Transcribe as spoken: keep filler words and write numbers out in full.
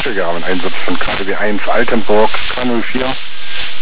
Flugzeuge haben einen Einsatz von K D W eins Altenburg K null vier.